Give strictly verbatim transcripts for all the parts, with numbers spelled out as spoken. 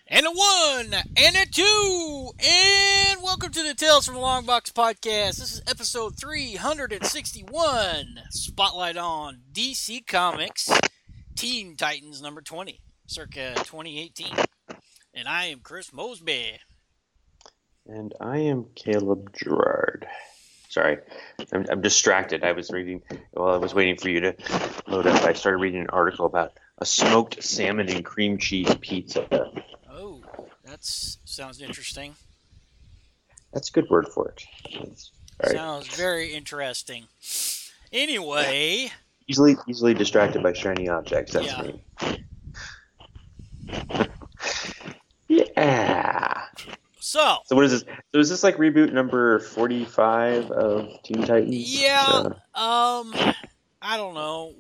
And a one, and a two, and welcome to the Tales from the Long Box podcast. This is episode three hundred sixty-one, spotlight on D C Comics, Teen Titans number twenty, circa twenty eighteen. And I am Chris Mosby. And I am Caleb Gerard. Sorry, I'm, I'm distracted. I was reading, while I was waiting for you to load up, I started reading an article about a smoked salmon and cream cheese pizza. Oh, that sounds interesting. That's a good word for it. Right. Sounds very interesting. Anyway. Easily easily distracted by shiny objects, that's yeah. me. yeah. So. So what is this? So is this like reboot number forty-five of Teen Titans? Yeah. Uh, um, I don't know.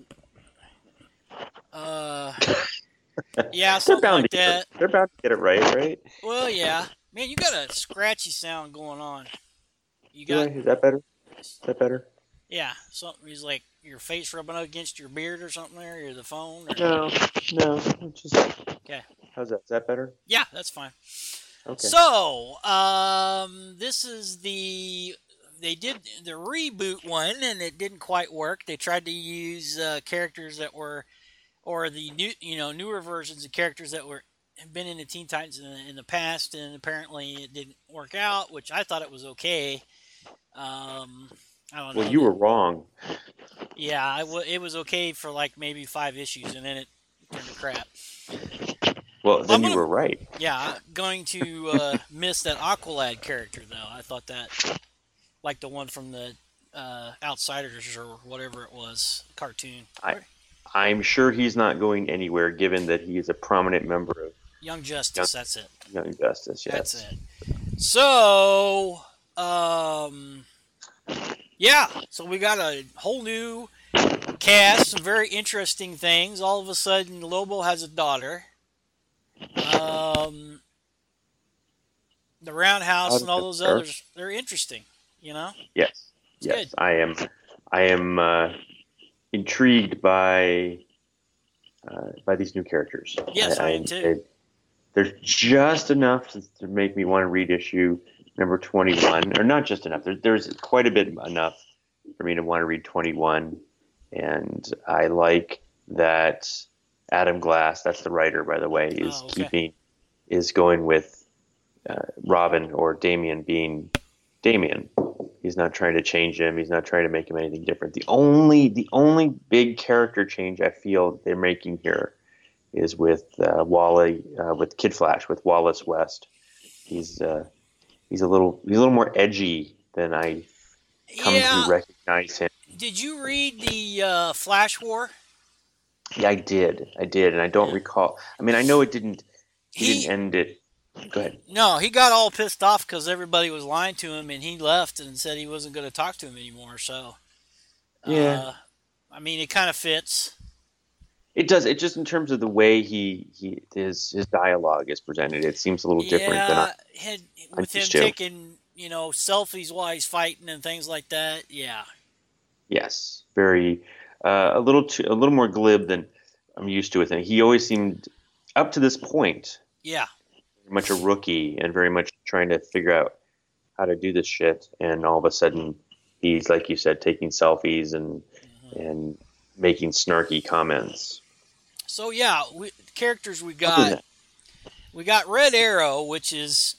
Uh, yeah, something like that. It, they're bound to get it right, right? Well, yeah. Man, you got a scratchy sound going on. You got. Yeah, is that better? Is that better? Yeah, something is like your face rubbing up against your beard or something there, or the phone. Or... No, no, just. Okay. How's that? Is that better? Yeah, that's fine. Okay. So, um, this is the they did the reboot one, and it didn't quite work. They tried to use uh, characters that were, or the new, you know, newer versions of characters that were have been in the Teen Titans in the, in the past, and apparently it didn't work out. Which I thought it was okay. Um, I don't know. Well, you were wrong. Yeah, I w- it was okay for like maybe five issues, and then it turned to crap. Well, then gonna, you were right. Yeah, going to uh, miss that Aqualad character, though. I thought that, like the one from the uh, Outsiders or whatever it was, cartoon. I, I'm sure he's not going anywhere, given that he is a prominent member of Young Justice. Young, that's it. Young Justice, yes. That's it. So, um, yeah, so we got a whole new cast, some very interesting things. All of a sudden, Lobo has a daughter. Um, the Roundhouse and all those others, they're interesting, you know? Yes. It's yes. Good. I am I am uh, intrigued by uh, by these new characters. Yes, I, I am too. I, there's just enough to, to make me want to read issue number twenty-one, or not just enough. There, there's quite a bit enough for me to want to read twenty-one, and I like that Adam Glass, that's the writer, by the way, is oh, okay. keeping, is going with uh, Robin or Damian being Damian. He's not trying to change him. He's not trying to make him anything different. The only, the only big character change I feel they're making here is with uh, Wally, uh, with Kid Flash, with Wallace West. He's uh, he's a little, he's a little more edgy than I come yeah. to recognize him. Did you read the uh, Flash War? Yeah, I did. I did, and I don't recall. I mean, I know it didn't. He, he didn't end it. Go ahead. No, he got all pissed off because everybody was lying to him, and he left and said he wasn't going to talk to him anymore. So, yeah, uh, I mean, it kind of fits. It does. It just in terms of the way he, he his his dialogue is presented, it seems a little different yeah, than I, had, I'm with him used to. taking you know selfies while he's fighting and things like that. Yeah. Yes, very. Uh, a little too, a little more glib than I'm used to with him. He always seemed, up to this point, yeah, very much a rookie and very much trying to figure out how to do this shit. And all of a sudden, he's, like you said, taking selfies and mm-hmm. and making snarky comments. So yeah, we, characters we got, we got Red Arrow, which is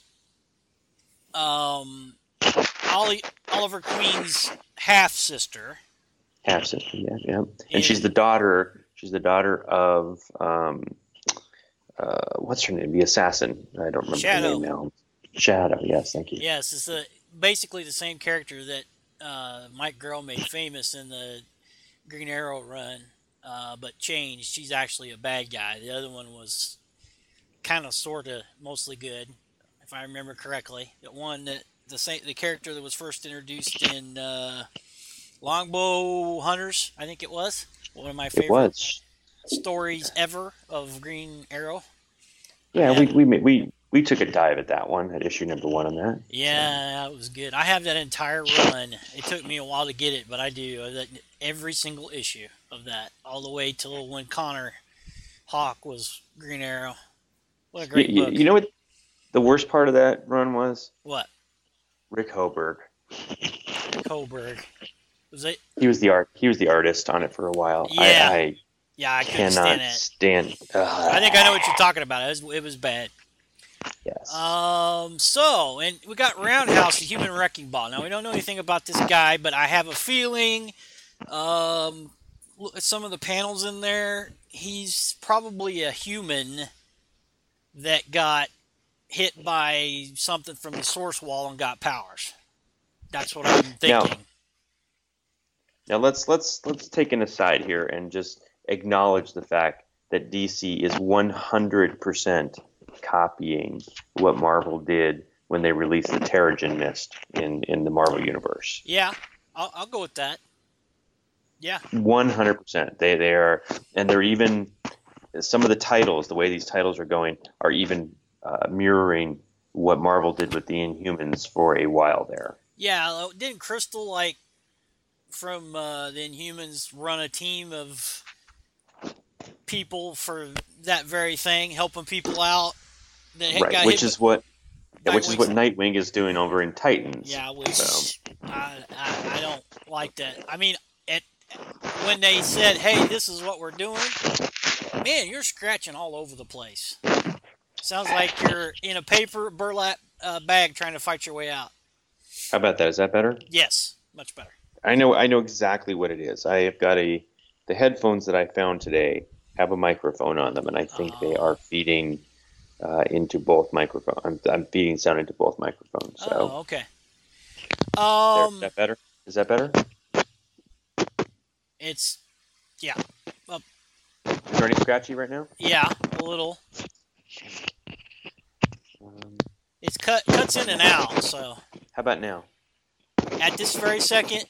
um, Ollie, Oliver Queen's half sister. Half sister, yeah, yeah, and, and she's the daughter. She's the daughter of um, uh, what's her name? The assassin. I don't remember Shadow. the name now. Shadow. Yes, thank you. Yes, it's a, basically the same character that uh, Mike Grell made famous in the Green Arrow run, uh, but changed. She's actually a bad guy. The other one was kind of, sort of, mostly good, if I remember correctly. The one that the same, the character that was first introduced in. Uh, Longbow Hunters, I think it was. One of my favorite stories ever of Green Arrow. Yeah, yeah. we we we we took a dive at that one, at issue number one on that. Yeah, so. That was good. I have that entire run. It took me a while to get it, but I do. Every single issue of that, all the way till when Connor Hawk was Green Arrow. What a You, great you, book. you know what the worst part of that run was? What? Rick Hoberg. Rick Holberg. Was it? He was the art. He was the artist on it for a while. I, Yeah. I Yeah, I couldn't stand cannot it. stand. I think I know Uh, what you're talking about. It was, it was bad. yes. Um, so, and we got Roundhouse, the human wrecking ball. Now, we don't know anything about this guy, but I have a feeling, um, look at some of the panels in there. He's probably a human that got hit by something from the source wall and got powers. That's what I'm Now, thinking. now let's let's let's take an aside here and just acknowledge the fact that D C is one hundred percent copying what Marvel did when they released the Terrigen Mist in in the Marvel universe. Yeah, I'll, I'll go with that. Yeah. one hundred percent. They they are, and they're even some of the titles, the way these titles are going, are even uh, mirroring what Marvel did with the Inhumans for a while there. Yeah, uh, didn't Crystal, like, from uh, the Inhumans run a team of people for that very thing, helping people out that hit- Right, got which hit is what by which is what Nightwing's? Nightwing is doing over in Titans. Yeah, So which I, I, I don't like that. I mean, it, when they said, hey, this is what we're doing, man, you're scratching all over the place. Sounds like you're in a paper burlap uh, bag trying to fight your way out. how about that? Is that better? Yes, much better. I know I know exactly what it is. I have got a the headphones that I found today have a microphone on them, and I think they Oh, are feeding uh, into both microphones. I'm, I'm feeding sound into both microphones. So oh, okay. there, is Um, that better? Is that better? it's yeah, uh, Is there any scratchy right now? yeah, a little. Um, It's cut cuts in and out. So how about now? at this very second,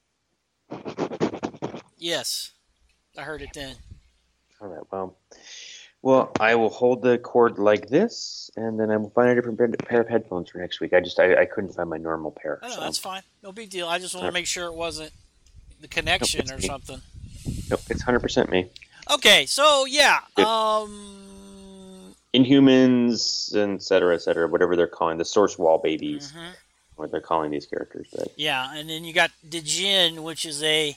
yes, I heard it then. All right. Well, well, I will hold the cord like this, and then I will find a different pair of headphones for next week. I just I, I couldn't find my normal pair. Oh no, So that's fine. No big deal. I just want uh, to make sure it wasn't the nope, connection it's or me. something. Nope, it's one hundred percent me. Okay, so yeah, Good. um, Inhumans, et cetera, et cetera, whatever they're calling the source wall babies, mhm. what they're calling these characters. But Yeah, and then you got the Jinn, which is a,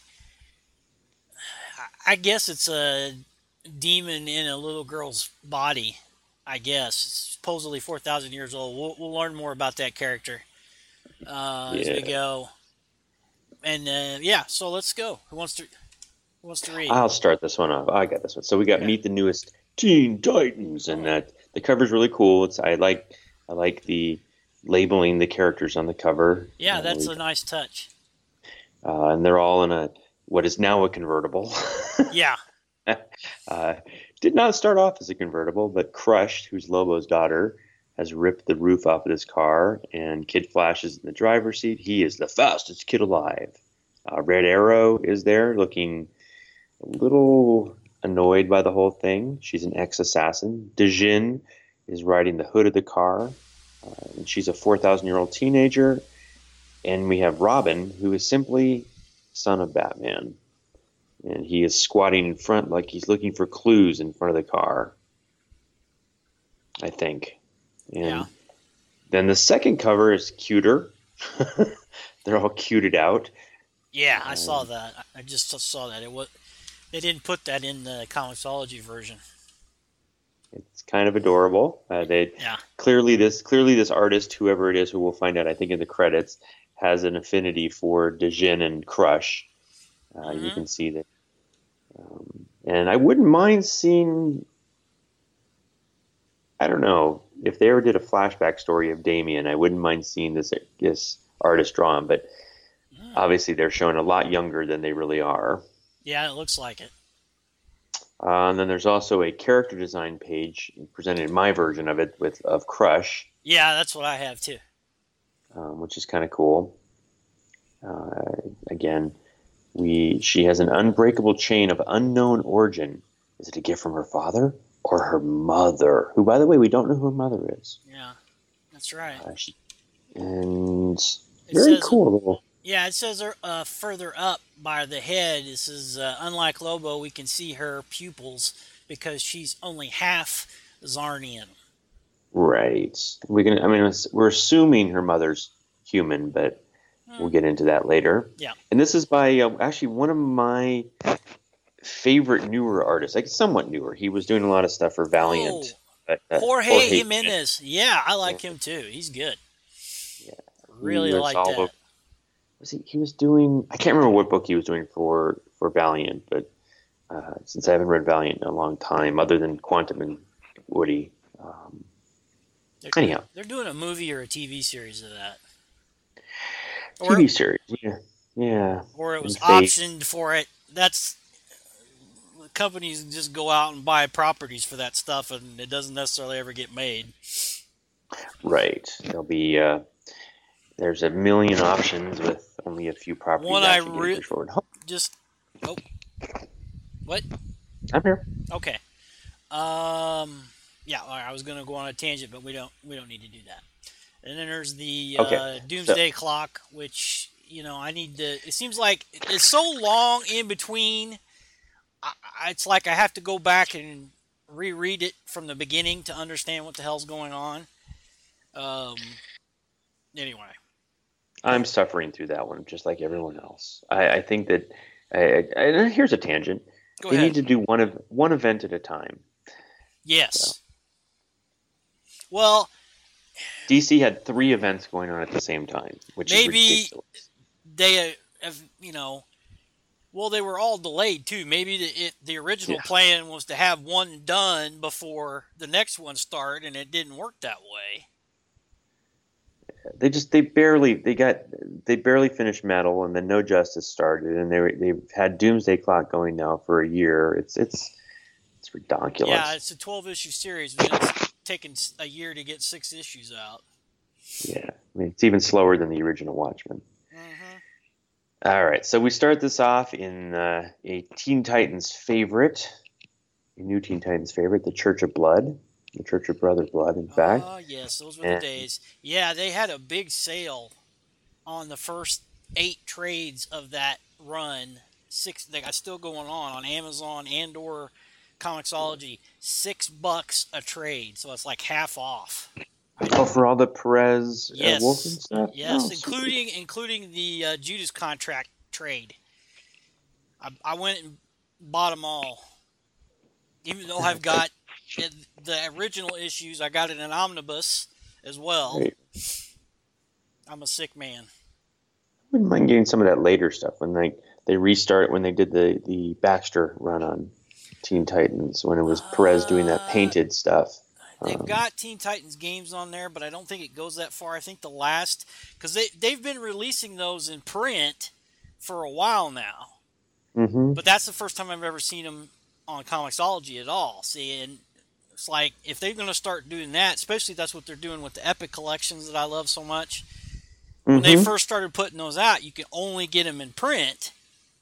I guess it's a demon in a little girl's body. I guess it's supposedly four thousand years old. We'll, we'll learn more about that character uh, as we yeah, go. And uh, yeah, so let's go. Who wants to Who wants to read? I'll start this one off. I got this one. So we got Okay. Meet the Newest Teen Titans, and Oh, that the cover's really cool. It's I like I like the labeling the characters on the cover. yeah, Uh, that's we, a nice touch. uh, and they're all in a what is now a convertible. Yeah. uh, did not start off as a convertible, but Crushed, who's Lobo's daughter, has ripped the roof off of this car, and Kid Flash is in the driver's seat. He is the fastest kid alive. Uh, Red Arrow is there, looking a little annoyed by the whole thing. She's an ex-assassin. Dejin is riding the hood of the car, uh, and she's a four thousand year old teenager. And we have Robin, who is simply son of Batman. And he is squatting in front like he's looking for clues in front of the car, I think. Yeah. And then the second cover is cuter. They're all cuted out. Yeah, I saw Um, that. I I just saw that. It was They didn't put that in the Comixology version. it's kind of adorable. Uh, they Yeah. clearly this clearly this artist, whoever it is, who we'll find out, I think in the credits, has an affinity for Dejin and Crush. Uh, you Hmm. can see that. Um, and I wouldn't mind seeing, I don't know, if they ever did a flashback story of Damien, I wouldn't mind seeing this this artist draw him. But Mm. obviously, they're shown a lot younger than they really are. Yeah, it looks like it. Uh, and then there's also a character design page presented in my version of it with of Crush, Yeah, that's what I have too. um, which is kind of cool. Uh, again, we she has an unbreakable chain of unknown origin. Is it a gift from her father or her mother? Who, by the way, we don't know who her mother is. Yeah, that's right. Uh, she, and It very says, cool little. yeah, it says uh, further up by the head. This is uh, unlike Lobo. We can see her pupils because she's only half Zarnian. Right. We can. I mean, it's- we're assuming her mother's human, but we'll Hmm, get into that later. yeah. And this is by uh, actually one of my favorite newer artists, like somewhat newer. He was doing a lot of stuff for Oh, Valiant, but uh, Jorge Jorge Jimenez. Jimenez. Yeah, I Yeah, like him too. He's good. yeah. He Really was like all over. that. Was he? He was doing. I can't remember what book he was doing for for Valiant, but uh, since I haven't read Valiant in a long time, other than Quantum and Woody. Um, They're, anyhow, they're doing a movie or a T V series of that, or T V series. Yeah, yeah. or it was And Fate. optioned for it. That's companies just go out and buy properties for that stuff, and it doesn't necessarily ever get made. Right. There'll be. Uh, there's a million options with only a few properties One I actually getting re- pushed forward. Oh, just oh what I'm here. okay um yeah I was gonna go on a tangent, but we don't we don't need to do that. And then there's the Okay. uh, So Doomsday Clock, which you know I need to. It seems like it's so long in between. I, I- it's like I have to go back and reread it from the beginning to understand what the hell's going on. Um. Anyway, I'm suffering through that one, just like everyone else. I, I think that. I, I, and here's a tangent. go They ahead. need to do one of one event at a time. So Yes. Well, D C had three events going on at the same time, which is maybe ridiculous. they have you know. Well, they were all delayed too. Maybe the it, the original Yeah. plan was to have one done before the next one started, and it didn't work that way. They just they barely they got they barely finished Metal, and then No Justice started, and they they've had Doomsday Clock going now for a year. It's it's it's Yeah, ridiculous. it's a twelve issue series, but it's taken a year to get six issues out. Yeah, I mean it's even slower than the original Watchmen. Mm-hmm. All right, so we start this off in uh, a Teen Titans favorite, a new Teen Titans favorite, the Church of Blood, the Church of Brother Blood, in fact. Oh, yes, those were the And days. Yeah, they had a big sale on the first eight trades of that run. Six, they got still going on on Amazon and or Comixology. Six bucks a trade, so it's like half off. I oh, didn't. for all the Perez uh, Wolfen Yes, stuff. yes, Oh, sweet. including including the uh, Judas contract trade. I, I went and bought them all, even though I've got it, the original issues. I got it in an omnibus as well. Right. I'm a sick man. Wouldn't mind getting some of that later stuff when they they restart when they did the the Baxter run on Teen Titans when it was Perez doing that Uh, painted stuff. they've Um, got Teen Titans games on there, but I don't think it goes that far. I think the last, because they they've been releasing those in print for a while now, hmm but that's the first time I've ever seen them on Comixology at all. See, and it's like if they're going to start doing that, especially that's what they're doing with the Epic collections that I love so much. When they hmm first started putting those out, you could only get them in print.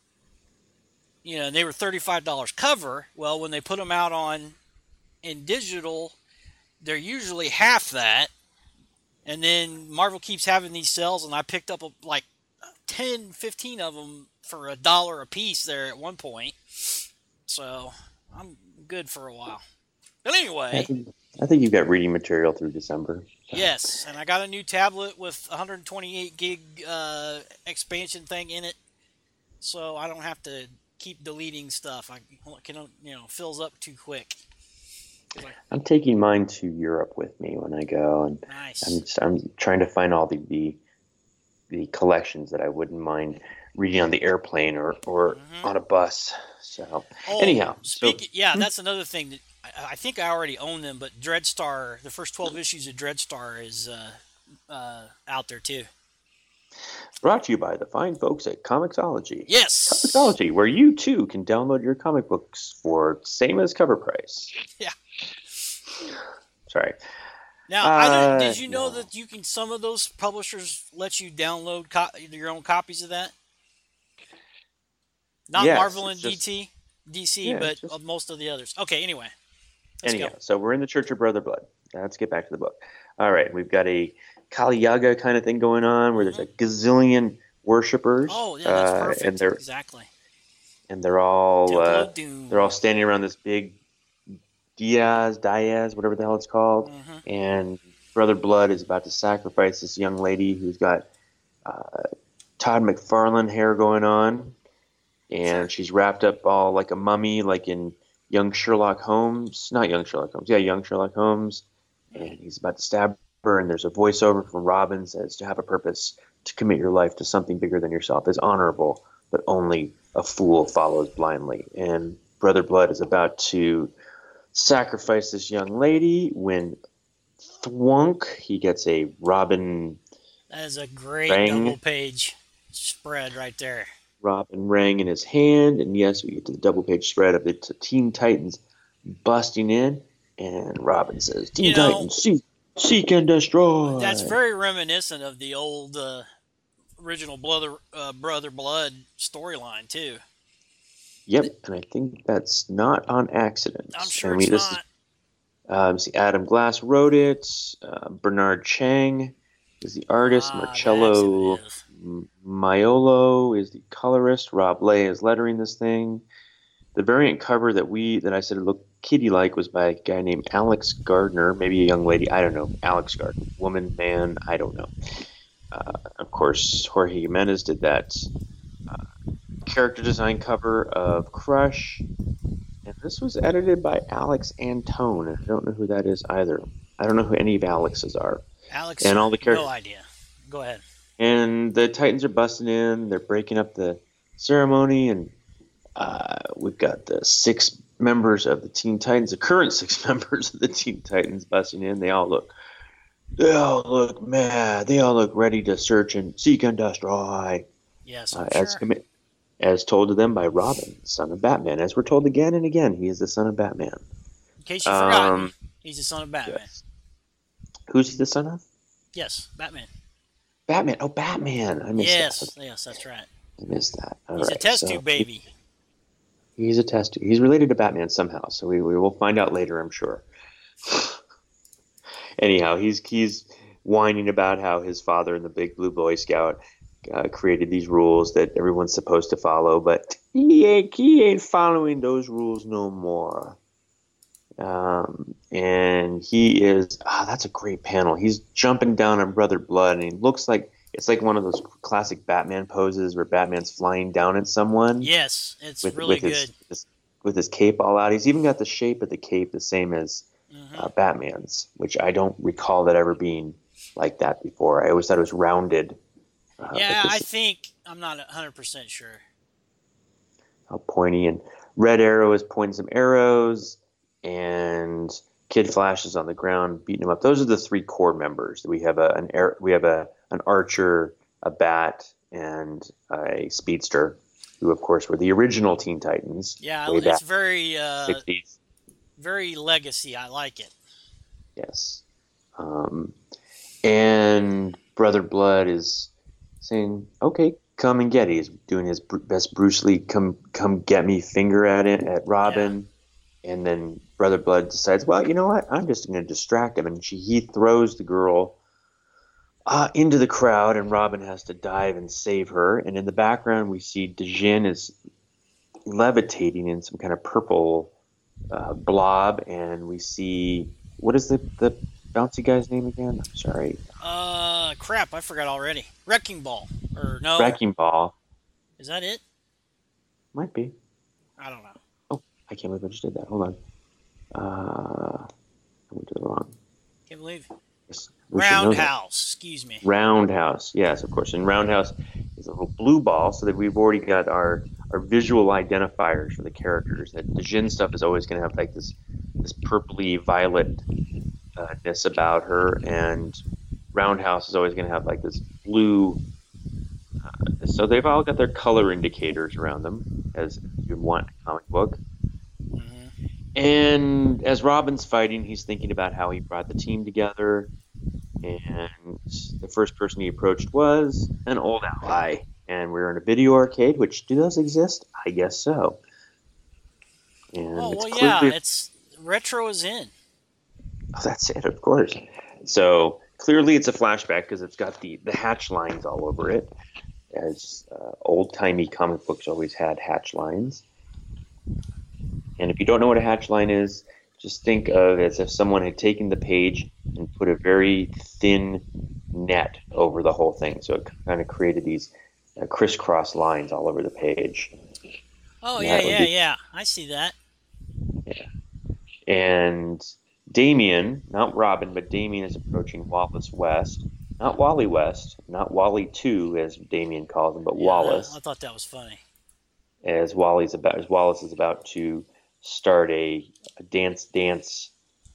You know, they were thirty-five dollars cover. Well, when they put them out on in digital, they're usually half that. And then Marvel keeps having these sales, and I picked up like ten, fifteen of them for a dollar a piece there at one point. So I'm good for a while. But I anyway, think I think you've got reading material through December. So. yes, and I got a new tablet with one hundred twenty-eight gig uh, expansion thing in it, so I don't have to keep deleting stuff. I can, you know, fills up too quick. Like, I'm taking mine to Europe with me when I go, and I'm nice. just, I'm trying to find all the, the the collections that I wouldn't mind reading on the airplane or or Hmm. on a bus. So Oh, anyhow, so speak. Yeah, that's another thing that I, I think I already own them, but Dreadstar, the first twelve issues of Dreadstar is uh, uh, out there too. brought to you by the fine folks at Comixology. Yes. Comixology, where you too can download your comic books for same as cover price. Yeah. Sorry. Now, I don't. Uh, Did you know no. that you can? Some of those publishers let you download co- your own copies of that. Not Yes, Marvel it's and just D T, D C, yeah, but it's just of most of the others. Okay. Anyway, let's anyhow. go. So we're in the Church of Brother Blood. Now let's get back to the book. All right, we've got a Kali Yaga kind of thing going on where there's Hmm. a gazillion worshippers, Oh, yeah, that's uh, and perfect. they're Exactly. and they're all Temple uh, of they're all Doom. standing around this big Diaz, Diaz, whatever the hell it's called, Mm-hmm. and Brother Blood is about to sacrifice this young lady who's got uh, Todd McFarlane hair going on, Sure. and she's wrapped up all like a mummy, like in young Sherlock Holmes. Not young Sherlock Holmes, yeah, young Sherlock Holmes. Mm. And he's about to stab her, and there's a voiceover from Robin says, "To have a purpose, to commit your life to something bigger than yourself is honorable, but only a fool follows blindly." And Brother Blood is about to sacrifice this young lady when thwunk, he gets a Robin That is a great double ring, page spread right there. Robin ring in his hand, and yes, we get to the double page spread of the t- Teen Titans busting in, and Robin says, You "Teen know, Titans, seek, seek and that's destroy." very reminiscent of the old uh, original Brother uh, Brother Blood storyline too. Yep, and I think that's not on I'm accident. sure I mean, it's this is not. um, see, Adam Glass wrote it. Uh, Bernard Chang is the artist. Ah, that's who it Marcello is. Maiolo is the colorist. Rob Lay is lettering this thing. The variant cover that we that I said it looked kitty-like was by a guy named Alex Gardner, maybe a young lady. I don't know. Alex Gardner, woman, man, I don't know. Uh, of course, Jorge Jimenez did that uh, character design cover of Crush. And this was edited by Alex Antone. I don't know who that is either. I don't know who any of Alex's are. Alex, And all the no characters. idea. Go ahead. And the Titans are busting in. They're breaking up the ceremony. And uh, we've got the six members of the Teen Titans, the current six members of the Teen Titans busting in. They all look, they all look mad. They all look ready to search and seek and destroy. Yes, Uh, I'm as sure. commi- as told to them by Robin, son of Batman. As we're told again and again, he is the son of Batman. In case you've forgotten, Um, he's the son of Batman. yes. Who's he the son of? Yes, Batman. Batman. Oh, Batman. I missed that. Yes, yes, that's right. I missed that. All He's a right. test So tube baby. he's a test tube. He's related to Batman somehow. So we, we will find out later, I'm sure. Anyhow, he's he's whining about how his father and the Big Blue Boy Scout uh, created these rules that everyone's supposed to follow, but he ain't he ain't following those rules no more. Um, and he is ah, that's a great panel. He's jumping down on Brother Blood, and he looks like it's like one of those classic Batman poses where Batman's flying down at someone Yes, it's with really with his, good. his with his cape all out. He's even got the shape of the cape the same as Hmm. uh, Batman's, which I don't recall that ever being like that before. I always thought it was rounded. Uh, Yeah, but I this think I'm not one hundred percent sure. how pointy, and Red Arrow is pointing some arrows, and Kid Flash is on the ground beating him up. Those are the three core members. We have a an air, we have a an archer, a bat, and a speedster, who of course were the original Teen Titans Yeah, way it's back very, in the uh, sixties. very legacy. I like it. Yes. Um, and Brother Blood is saying, "Okay, come and get it." He's doing his br- best Bruce Lee come come get me finger at it at Yeah. Robin, and then Brother Blood decides, "Well, you know what? I'm just going to distract him." And she he throws the girl uh, into the crowd, and Robin has to dive and save her. And in the background, we see Dejin is levitating in some kind of purple uh, blob, and we see what is the the bouncy guy's name again? I'm sorry, Uh, crap, I forgot already. Wrecking Ball. Or no, Wrecking Ball is that it? might be. I don't know. Oh, I can't believe I just did that. Hold on. Uh, I went to the wrong. Can't believe it. Yes, we should know that. Roundhouse. Excuse me. Roundhouse, yes, of course. And Roundhouse is a little blue ball, so that we've already got our our visual identifiers for the characters. That the Jin stuff is always going to have like this this purpley violet uh, ness about her, and Roundhouse is always going to have like this blue. Uh, so they've all got their color indicators around them, as you want in a comic book. Hmm. And as Robin's fighting, he's thinking about how he brought the team together. And the first person he approached was an old ally. And we we're in a video arcade, which do those exist? I guess so. And Oh, it's well, yeah, clearly it's retro is in. oh, that's it, of course. So clearly it's a flashback because it's got the, the hatch lines all over it, as uh, old timey comic books always had hatch lines. And if you don't know what a hatch line is, Just think of it as if someone had taken the page and put a very thin net over the whole thing. So it kind of created these uh, crisscross lines all over the page. Oh And yeah, that would yeah, be, yeah. I see that. yeah. And Damien, not Robin, but Damien is approaching Wallace West. Not Wally West, not Wally two, as Damien calls him, but Yeah, I Wallace, thought that was funny. as Wally's about as Wallace is about to start a, a dance dance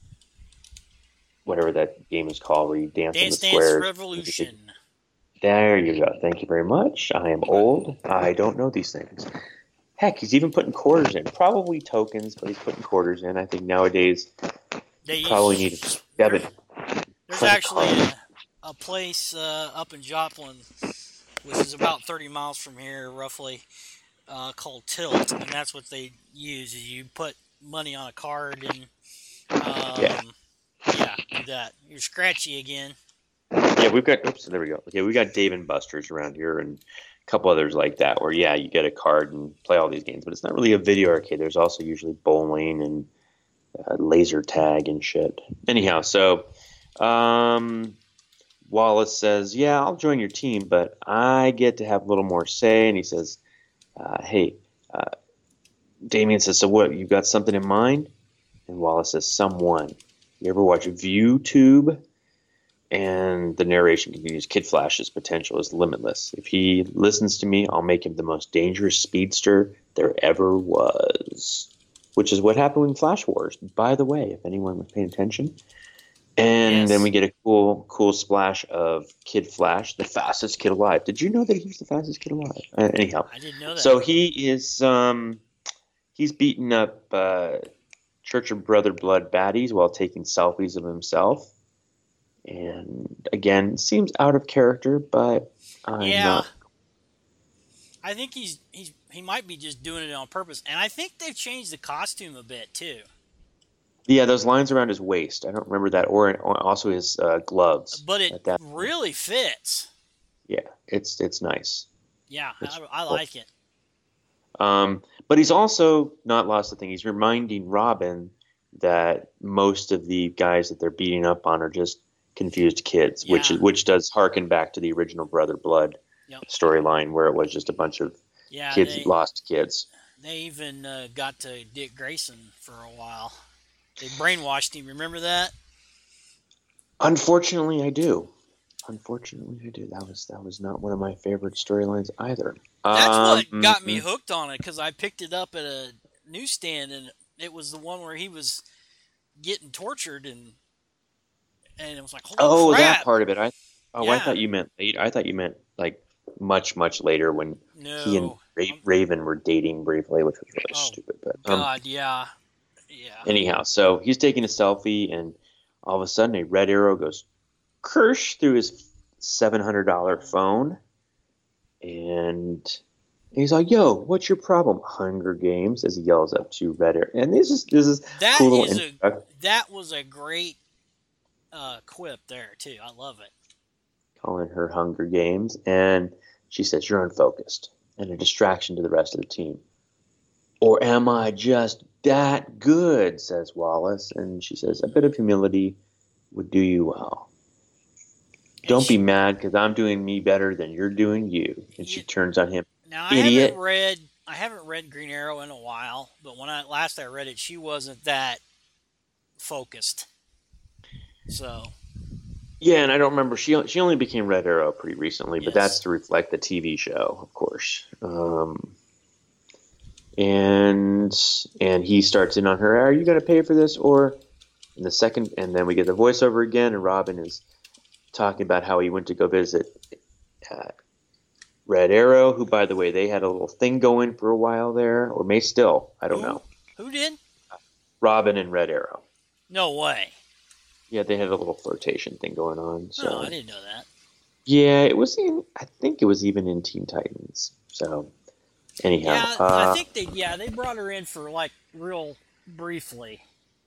whatever that game is called, where you dance on the Dance Dance squares. Revolution. There you go. Thank you very much. I am old. I don't know these things. Heck, he's even putting quarters in. Probably tokens, but he's putting quarters in. I think nowadays They you probably need a use, there, debit there's credit actually card. a, a place uh, up in Joplin, which is about thirty miles from here, roughly, uh, called Tilt, and that's what they use. Is you put money on a card and Yeah. um, yeah, do that. You're scratchy again. Yeah, we've got, oops, there we go. Okay, we got Dave and Buster's around here and a couple others like that where, yeah, you get a card and play all these games, but it's not really a video arcade. There's also usually bowling and uh, laser tag and shit. Anyhow, so um, Wallace says, yeah, I'll join your team, but I get to have a little more say. And he says, uh, hey, uh, Damien says, so what, you got something in mind? And Wallace says, someone. You ever watch ViewTube? And the narration continues, Kid Flash's potential is limitless. If he listens to me, I'll make him the most dangerous speedster there ever was. Which is what happened in Flash Wars, by the way, if anyone was paying attention. And Yes, then we get a cool, cool splash of Kid Flash, the fastest kid alive. Did you know that he's the fastest kid alive? Uh, anyhow, I didn't know that. so he is, um, he's beating up uh, Church of Brother Blood baddies while taking selfies of himself. And again, seems out of character, but I'm Yeah, not. I think he's he's he might be just doing it on purpose, and I think they've changed the costume a bit too. Yeah, those lines around his waist. I don't remember that, or, or also his uh, gloves. But it At that, really fits. yeah, it's it's nice. Yeah, It's I, I cool. like it. Um, but he's also not lost the thing. He's reminding Robin that most of the guys that they're beating up on are just confused kids, which Yeah, which does harken back to the original Brother Blood yep. storyline, where it was just a bunch of Yeah, kids, they lost kids. they even uh, got to Dick Grayson for a while. They brainwashed him. Remember that? Unfortunately, I do. Unfortunately, I do. That was that was not one of my favorite storylines either. That's Um, what got me hooked on it because I picked it up at a newsstand and it was the one where he was getting tortured and and it was like, oh, holy that crap! part of it. I oh, I Yeah, thought you meant late. I thought you meant like much much later when he and no, Ra- um, Raven were dating briefly, which was really oh stupid. But um, God, yeah, yeah, anyhow, so he's taking a selfie, and all of a sudden, a red arrow goes kersh through his seven hundred dollar phone, and he's like, "Yo, what's your problem?" Hunger Games, as he yells up to Red Arrow, and this is this is that cool little is a introduction, that was a great uh, quip there too. I love it. calling her Hunger Games, and she says, "You're unfocused and a distraction to the rest of the team." Or am I just that good? Says Wallace, and she says, "A bit of humility would do you well. And Don't be she, mad because I'm doing me better than you're doing you." And she you, turns on him, now I haven't idiot. read I haven't read Green Arrow in a while, but when I last I read it, she wasn't that focused. So Yeah, and I don't remember. She she only became Red Arrow pretty recently, but that's yes, to reflect the T V show, of course. Um, and and he starts in on her. Are you going to pay for this? Or in the second, and then we get the voiceover again, and Robin is talking about how he went to go visit uh, Red Arrow, who, by the way, they had a little thing going for a while there, or may still. I don't who know. who did? Robin and Red Arrow. No way. Yeah, they had a little flirtation thing going on. Oh, I So didn't know that. yeah, it was in. I think it was even in Teen Titans. So anyhow, Yeah, I uh, think they yeah they brought her in for like real briefly.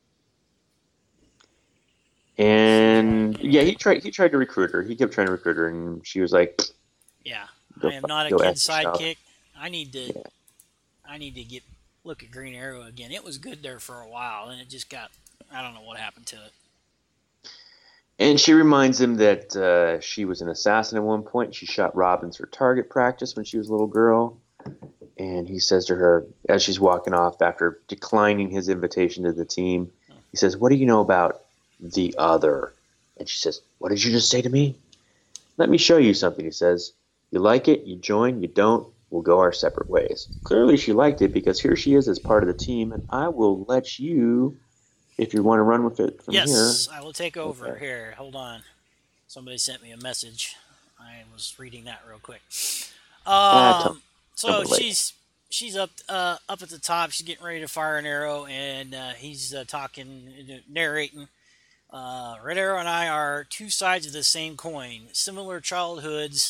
Seems like and yeah, anyway. he tried. He tried to recruit her. He kept trying to recruit her, and she was like, Yeah, "Go, I am not a go kid f yourself." sidekick. I need to Yeah. I need to get look at Green Arrow again. It was good there for a while, and it just got I don't know what happened to it. And she reminds him that uh, she was an assassin at one point. She shot Robins for target practice when she was a little girl. And he says to her, as she's walking off after declining his invitation to the team, he says, "What do you know about the other?" And she says, "What did you just say to me?" "Let me show you something," he says. "You like it, you join. You don't, we'll go our separate ways." Clearly she liked it, because here she is as part of the team, and I will let you, if you want to run with it from yes, here. Yes, I will take over. Okay. Here, hold on. Somebody sent me a message. I was reading that real quick. Ah, Um, so she's she's up uh, up at the top. She's getting ready to fire an arrow, and uh, he's uh, talking, narrating. Uh, Red Arrow and I are two sides of the same coin. Similar childhoods.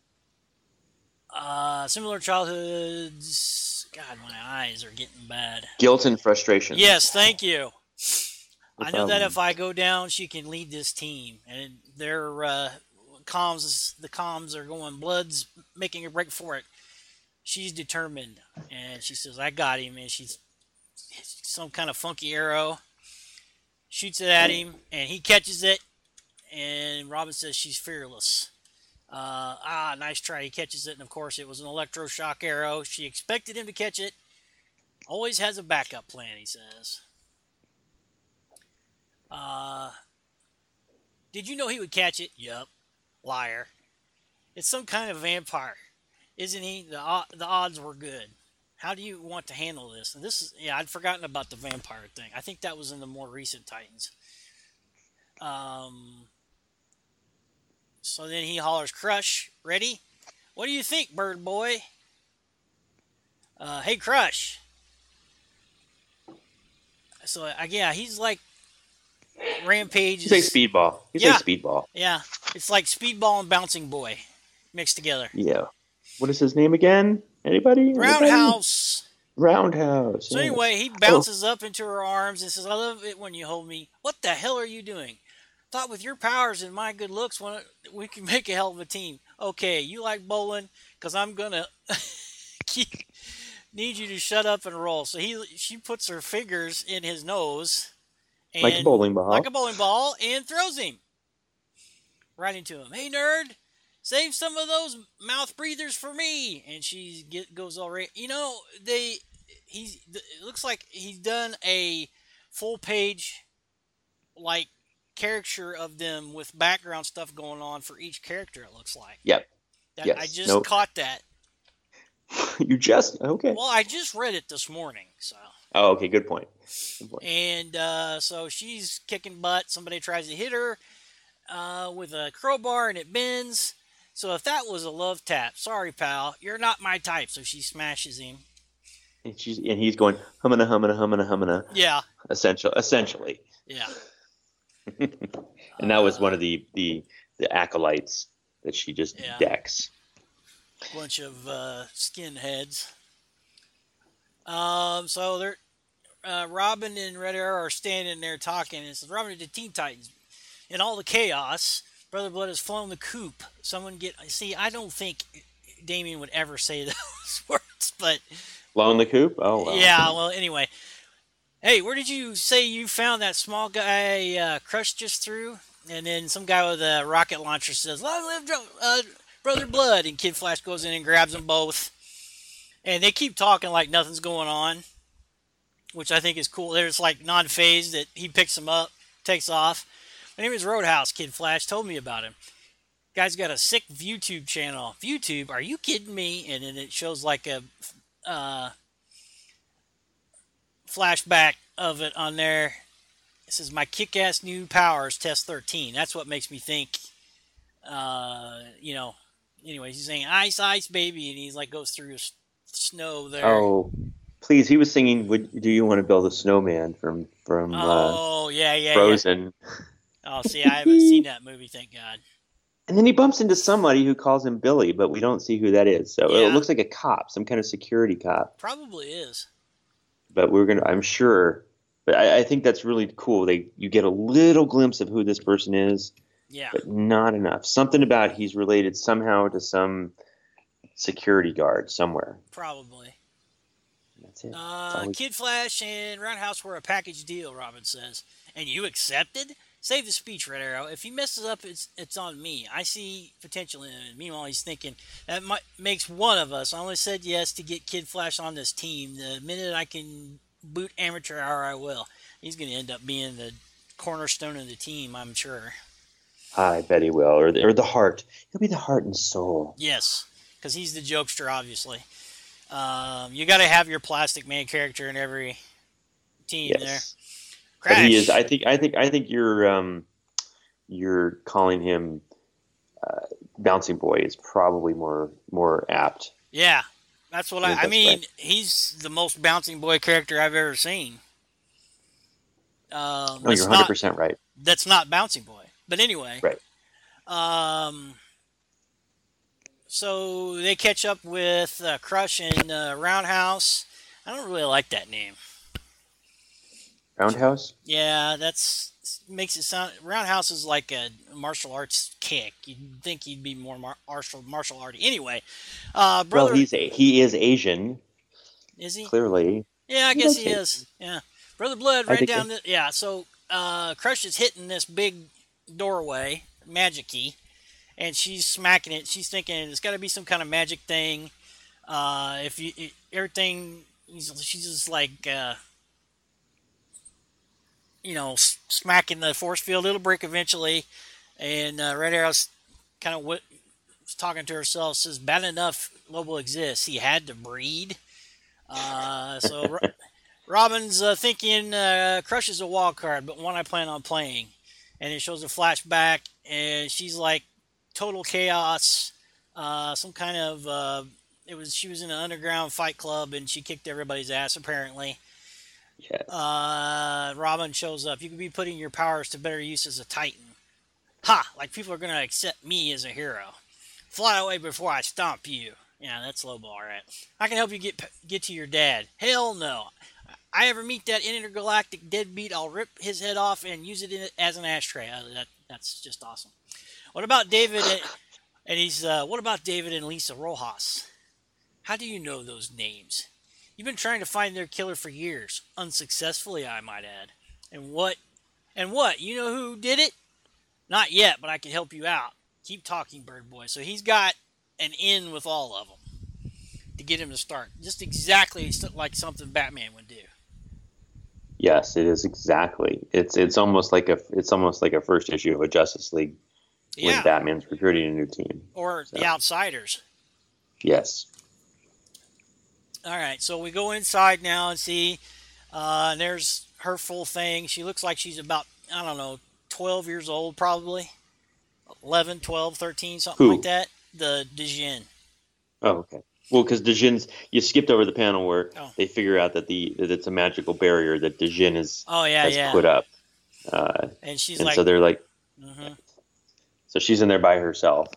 Uh, similar childhoods. God, my eyes are getting bad. Guilt and frustration. Yes, thank you. No I know that problem. if I go down, she can lead this team, and their uh, comms, the comms are going. Blood's making a break for it. She's determined, and she says, "I got him." And she's some kind of funky arrow, shoots it at him, and he catches it. And Robin says she's fearless. Uh, ah, nice try. He catches it, and of course, it was an electroshock arrow. She expected him to catch it. Always has a backup plan, he says. Uh, did you know he would catch it? Yup. Liar. It's some kind of vampire, isn't he? The the odds were good. How do you want to handle this? And this is, yeah, I'd forgotten about the vampire thing. I think that was in the more recent Titans. Um, so then he hollers, "Crush, ready? What do you think, bird boy?" Uh, hey, Crush. So, uh, yeah, he's like Rampage. He's like Speedball. He's yeah. like Speedball. Yeah, it's like Speedball and Bouncing Boy mixed together. Yeah. What is his name again? Anybody? Roundhouse. Anybody? Roundhouse. So yes. anyway, he bounces oh. up into her arms and says, "I love it when you hold me. What the hell are you doing? Thought with your powers and my good looks, we can make a hell of a team. Okay, you like bowling, because I'm going to need you to shut up and roll." So he, she puts her fingers in his nose. And, like a bowling ball. Like a bowling ball, and throws him. Right into him. "Hey, nerd, save some of those mouth breathers for me." And she get, goes all right. You know, they, he's, it looks like he's done a full page, like, caricature of them with background stuff going on for each character, it looks like. Yep. That, yes. I just nope. caught that. You just, okay. Well, I just read it this morning, so. Oh, okay, good point. Good point. And uh, so she's kicking butt. Somebody tries to hit her uh, with a crowbar, and it bends. So if that was a love tap, sorry, pal, you're not my type. So she smashes him. And she's and he's going hummina, hummina, hummina, hummina. Yeah. Essential, essentially. Yeah. And that was one of the, the, the acolytes that she just yeah. decks. Bunch of uh, skinheads. Um, so they're uh, Robin and Red Arrow are standing there talking, and it says, "Robin to Teen Titans. In all the chaos, Brother Blood has flown the coop. Someone get see. I don't think Damian would ever say those words, but flown the coop. Oh, wow. Yeah. Well, anyway. Hey, where did you say you found that small guy uh, Crush just through?" And then some guy with a rocket launcher says, "Long live uh, Brother Blood." And Kid Flash goes in and grabs them both. And they keep talking like nothing's going on, which I think is cool. There's like non-phased that he picks them up, takes off. My name is Roadhouse. Kid Flash told me about him. Guy's got a sick YouTube channel. YouTube? Are you kidding me? And then it shows like a uh, flashback of it on there. It says, "My kick-ass new powers, test thirteen. That's what makes me think, uh, you know, anyways, he's saying, "Ice, ice, baby." And he's like, goes through his snow there. Oh, please. He was singing, "Would Do You Want to Build a Snowman" from, from oh, uh, yeah, yeah, Frozen. Yeah. Oh, see, I haven't seen that movie, thank God. And then he bumps into somebody who calls him Billy, but we don't see who that is. So yeah. It looks like a cop, some kind of security cop. Probably is. But we're gonna, I'm sure. But I, I think that's really cool. They you get a little glimpse of who this person is. Yeah. But not enough. Something about he's related somehow to some security guard somewhere. Probably. That's That's it. That's Uh, all we. Kid Flash and Roundhouse were a package deal, Robin says. And you accepted? Save the speech, Red Arrow. If he messes up, it's it's on me. I see potential in it. Meanwhile, he's thinking, that might, makes one of us. I only said yes to get Kid Flash on this team. The minute I can boot Amateur Hour, I will. He's going to end up being the cornerstone of the team, I'm sure. I bet he will, or the, or the heart. He'll be the heart and soul. Yes, because he's the jokester, obviously. Um, you got to have your Plastic Man character in every team Yes. there. But Crash. he is. I think. I think. I think you're. Um, you're calling him uh, Bouncing Boy is probably more more apt. Yeah, that's what I. I, that's mean, right. he's the most Bouncing Boy character I've ever seen. Um, No, you're one hundred percent right. That's not Bouncing Boy, but anyway. Right. Um. So they catch up with uh, Crush and uh, Roundhouse. I don't really like that name. Roundhouse. Yeah, that's makes it sound. Roundhouse is like a martial arts kick. You'd think he'd be more mar- martial martial arty. Anyway, uh, brother. Well, he's a, he is Asian. Is he? Clearly. Yeah, I He's guess he okay. is. Yeah, Brother Blood I ran think down he- the. Yeah, so uh, Crush is hitting this big doorway, magic-y, and she's smacking it. She's thinking it's got to be some kind of magic thing. Uh, if you it, everything, she's just like. Uh, you know, smacking the force field. It'll break eventually. And uh, Red Arrow's kind of w- talking to herself, says, bad enough Lobo exists. He had to breed. Uh, so Ro- Robin's uh, thinking uh, Crush is a wild card, but one I plan on playing. And it shows a flashback, and she's like total chaos. Uh, some kind of, uh, it was, she was in an underground fight club, and she kicked everybody's ass, apparently. Yes. Uh, Robin shows up. You could be putting your powers to better use as a Titan. Ha! Like people are going to accept me as a hero. Fly away before I stomp you. Yeah, that's Lobo, all right. I can help you get get to your dad. Hell no. I ever meet that intergalactic deadbeat, I'll rip his head off and use it in, as an ashtray. Uh, that, that's just awesome. What about David and, and he's, uh, what about David and Lisa Rojas? How do you know those names? You've been trying to find their killer for years, unsuccessfully, I might add. And what? And what? You know who did it? Not yet, but I can help you out. Keep talking, Bird Boy. So he's got an in with all of them to get him to start. Just exactly like something Batman would do. Yes, it is exactly. It's it's almost like a it's almost like a first issue of a Justice League when Yeah. Batman's recruiting a new team. Or So. the Outsiders. Yes. All right, so we go inside now and see, uh, and there's her full thing. She looks like she's about, I don't know, twelve years old probably. eleven, twelve, thirteen, something Who? like that. The Dijin. Oh, okay. Well, because Dijin's, you skipped over the panel where Oh. they figure out that the that it's a magical barrier that Dijin is Oh, yeah, has yeah. put up, uh, And she's and like, so they're like, mhm. so she's in there by herself.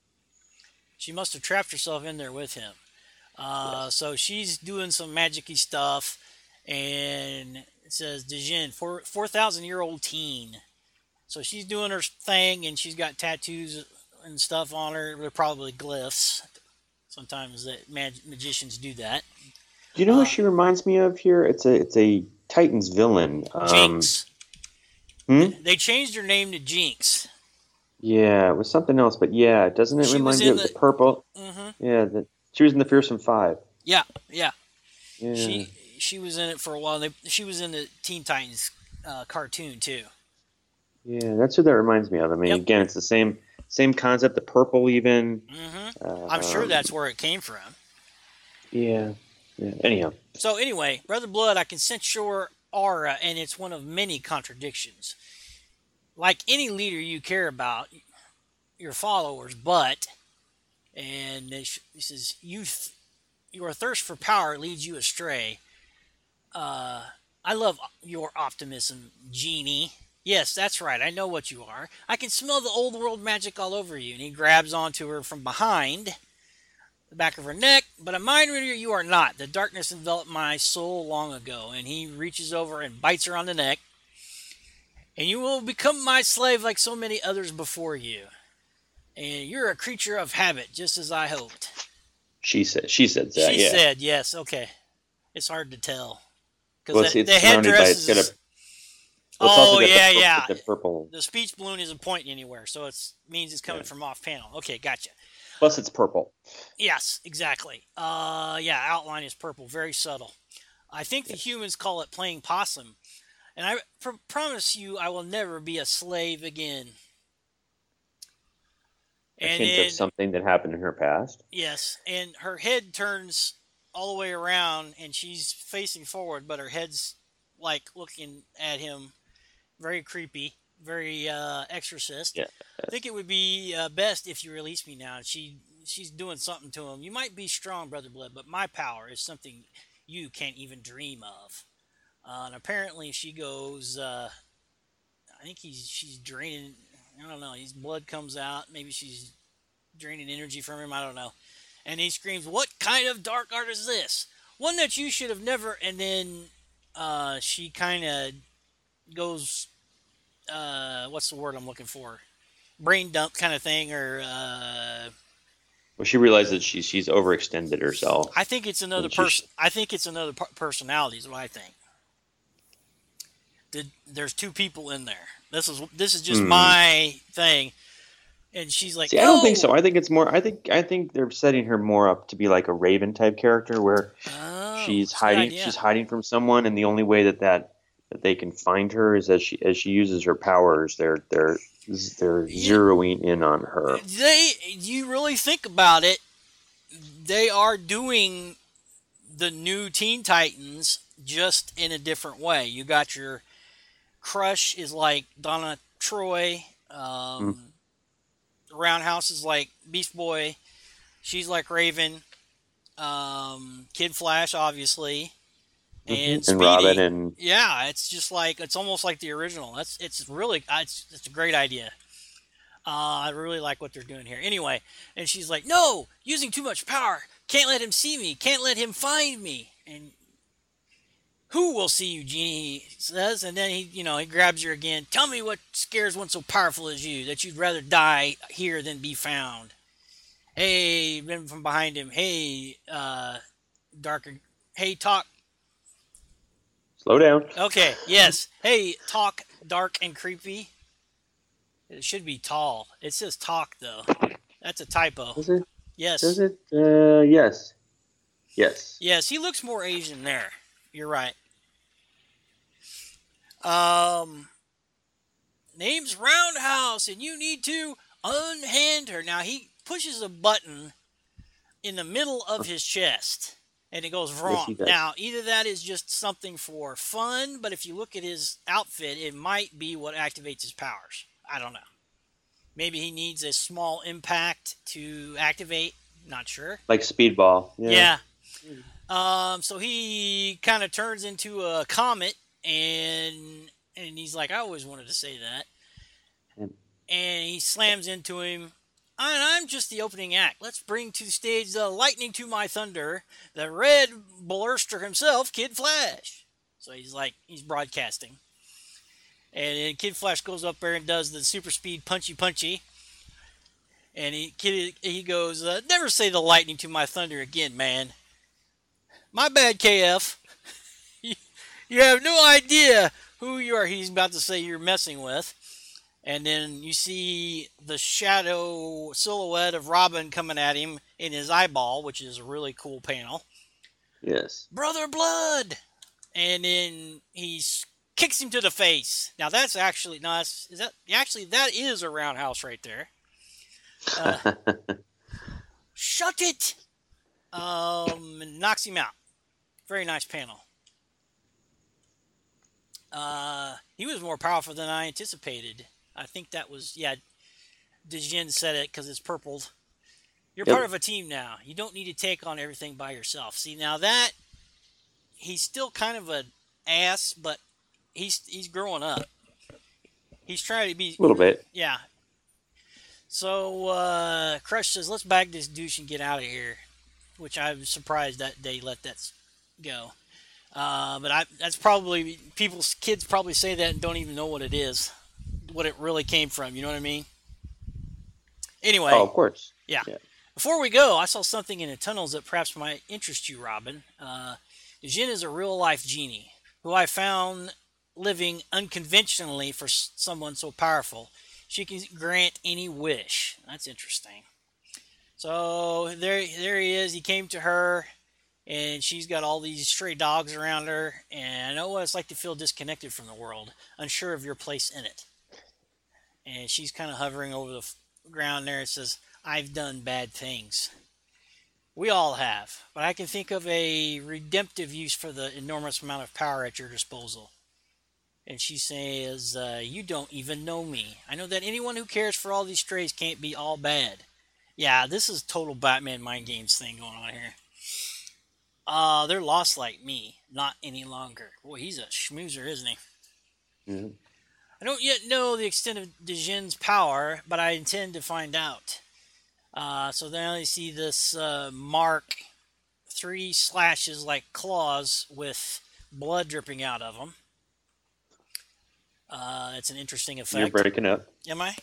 She must have trapped herself in there with him. Uh, so she's doing some magic-y stuff, and it says Dijin, four four thousand year old teen. So she's doing her thing, and she's got tattoos and stuff on her. They're probably glyphs. Sometimes that mag- magicians do that. Do you know Uh, who she reminds me of here? It's a it's a Titans villain. Um, Jinx. Hmm? They changed her name to Jinx. Yeah, it was something else, but yeah, doesn't it She was remind you in of the, the- purple? hmm Yeah, the, she was in the Fearsome Five. Yeah, yeah. Yeah. She she was in it for a while. They, she was in the Teen Titans uh, cartoon too. Yeah, that's who that reminds me of. I mean, Yep. again, it's the same same concept. The purple, even. hmm Uh, I'm sure um, that's where it came from. Yeah. Yeah. Anyhow, So anyway, Brother Blood, I can sense your aura, and it's one of many contradictions. Like any leader you care about, your followers, but, and this says, you, your thirst for power leads you astray. Uh, I love your optimism, Genie. Yes, that's right. I know what you are. I can smell the old world magic all over you. And he grabs onto her from behind the back of her neck. But a mind reader you are not. The darkness enveloped my soul long ago. And he reaches over and bites her on the neck. And you will become my slave like so many others before you. And you're a creature of habit, just as I hoped. she said she said that. She yeah. said, yes, okay. It's hard to tell Well, because it's, the, it's the surrounded by. headdress It's got a. is. Well, it's also Oh got the yeah, purple, yeah. the purple. The speech balloon isn't pointing anywhere, so it means it's coming Yeah. from off panel. Okay, gotcha. Plus, it's purple. Yes, exactly. Uh, yeah, outline is purple, very subtle. I think the Yes. humans call it playing possum, and I pr- promise you, I will never be a slave again. A And hint of then, something that happened in her past. yes, and her head turns all the way around, and she's facing forward, but her head's like looking at him, very creepy, very uh, exorcist. Yeah. I think it would be uh, best if you release me now. She she's doing something to him. You might be strong, Brother Blood, but my power is something you can't even dream of. Uh, and apparently, she goes. Uh, I think he's she's draining. I don't know. His blood comes out. Maybe she's draining energy from him. I don't know. And he screams, "What kind of dark art is this? One that you should have never." And then uh, she kind of goes. Uh, what's the word I'm looking for? Brain dump kind of thing, or uh, Well, she realizes she's she's overextended herself, I think it's another and she's person. I think it's another per- personality. Is what I think. Did, there's two people in there. This is this is just hmm. my thing. And she's like, See, I don't think "No." so. I think it's more. I think I think they're setting her more up to be like a Raven type character, where Oh, she's it's a good hiding. idea. She's hiding from someone, and the only way that that, that they can find her is as she as she uses her powers. They're they're they're You, zeroing in on her. they, you really think about it, they are doing the new Teen Titans just in a different way. You got your Crush is like Donna Troy. Mm-hmm. Um, Roundhouse is like Beast Boy. She's like Raven. Um, Kid Flash, obviously, and And Robin Speedy. and Yeah, it's just like it's almost like the original. That's it's really it's, it's a great idea. Uh, I really like what they're doing here. Anyway, and she's like, "No, using too much power. Can't let him see me. Can't let him find me." And who will see you, Genie? He says, and then he, you know, he grabs her again. Tell me what scares one so powerful as you that you'd rather die here than be found. Hey, then from behind him. Hey, uh, darker. Hey, talk. slow down. Okay, yes. Hey, talk, dark and creepy. It should be tall. It says talk though. That's a typo. Does it? Does Yes. it? Uh, yes. Yes. Yes, he looks more Asian there. You're right. Um, name's Roundhouse, and you need to unhand her. Now he pushes a button in the middle of his chest, and it goes Yes, wrong. he does. Now, either that is just something for fun, but if you look at his outfit, it might be what activates his powers. I don't know. Maybe he needs a small impact to activate. Not sure. Like Speedball. Yeah. Yeah. Um, so he kind of turns into a comet, and and he's like, I always wanted to say that. And And he slams into him. And I'm just the opening act. Let's bring to the stage the lightning to my thunder, the red blurster himself, Kid Flash. So he's like, he's broadcasting. And then Kid Flash goes up there and does the super speed punchy punchy. And he Kid, he goes, uh, never say the lightning to my thunder again, man. My bad, K F. you, you have no idea who you are. He's about to say you're messing with. And then you see the shadow silhouette of Robin coming at him in his eyeball, which is a really cool panel. yes. Brother Blood! And then he kicks him to the face. Now that's actually, no, that's, is that, actually that is a roundhouse right there. Uh, shut it! Um, and knocks him out. Very nice panel. Uh, he was more powerful than I anticipated. I think that was, yeah, Dijin said it because it's purpled. You're Yep. part of a team now. You don't need to take on everything by yourself. See, now that, he's still kind of an ass, but he's he's growing up. He's trying to be, A little bit. yeah. So, uh, Crush says, let's bag this douche and get out of here, which I was surprised that they let that go. Uh, but I, that's probably, people's kids probably say that and don't even know what it is, what it really came from. You know what I mean? Anyway, Oh, of course. yeah. Yeah. Before we go, I saw something in the tunnels that perhaps might interest you, Robin. Uh, Jin is a real life genie who I found living unconventionally for someone so powerful. She can grant any wish. That's interesting. So there, there he is. He came to her, and she's got all these stray dogs around her. And I know what it's like to feel disconnected from the world, unsure of your place in it. And she's kind of hovering over the ground there and says, "I've done bad things." We all have, but I can think of a redemptive use for the enormous amount of power at your disposal. And she says, uh, "You don't even know me. I know that anyone who cares for all these strays can't be all bad." Yeah, this is total Batman mind games thing going on here. Uh, they're lost like me, not any longer. Boy, he's a schmoozer, isn't he? Mm-hmm. I don't yet know the extent of Djin's power, but I intend to find out. Uh, so now you see this uh, mark, three slashes like claws with blood dripping out of them. Uh, it's an interesting effect. You're breaking up. Am I?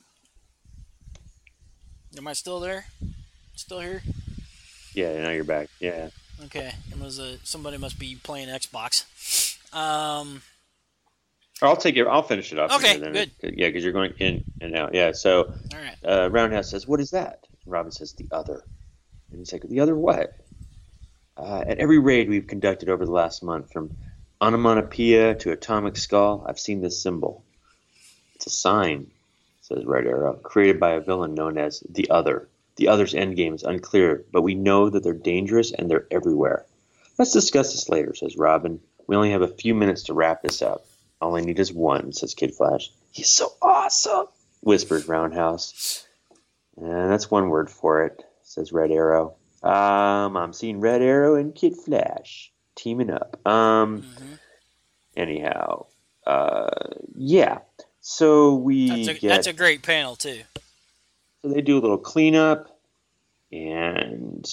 Am I still there? Still here? Yeah, now you're back. Yeah. Okay. It was a, somebody must be playing Xbox. Um, I'll take it. I'll finish it off. Okay, then. good. Yeah, because you're going in and out. Yeah. So, all right. uh, Roundhouse says, "What is that?" And Robin says, "The other." And he's like, "The other what?" Uh, at every raid we've conducted over the last month, from Onomatopoeia to Atomic Skull, I've seen this symbol. It's a sign, says Red Arrow, created by a villain known as the Other. The Other's endgame is unclear, but we know that they're dangerous and they're everywhere. Let's discuss this later, says Robin. We only have a few minutes to wrap this up. All I need is one, says Kid Flash. He's so awesome, whispers Roundhouse. And that's one word for it, says Red Arrow. Um, I'm seeing Red Arrow and Kid Flash teaming up. Um, mm-hmm. Anyhow, uh, yeah. So we that's a, get, that's a great panel too. So they do a little cleanup, and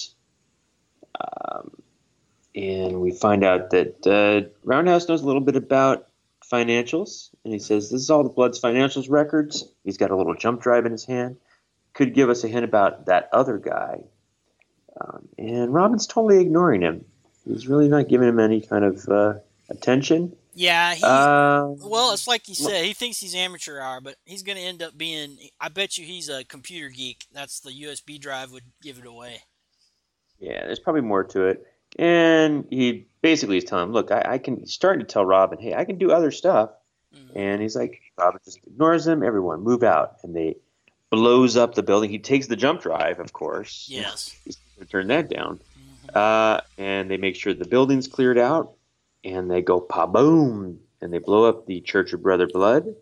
um, and we find out that uh, Roundhouse knows a little bit about financials, and he says this is all the Blood's financials records. He's got a little jump drive in his hand. Could give us a hint about that other guy. Um, and Robin's totally ignoring him. He's really not giving him any kind of uh, attention. Yeah, he, uh, well, it's like you said, he thinks he's amateur hour, but he's going to end up being, I bet you he's a computer geek. That's the U S B drive would give it away. Yeah, there's probably more to it. And he basically is telling him, look, I, I can, he's starting to tell Robin, hey, I can do other stuff. Mm-hmm. And he's like, Robin just ignores him. Everyone move out. And they blows up the building. He takes the jump drive, of course. Yes. He's going to turn that down. Mm-hmm. Uh, and they make sure the building's cleared out. And they go pa-boom, and they blow up the Church of Brother Blood.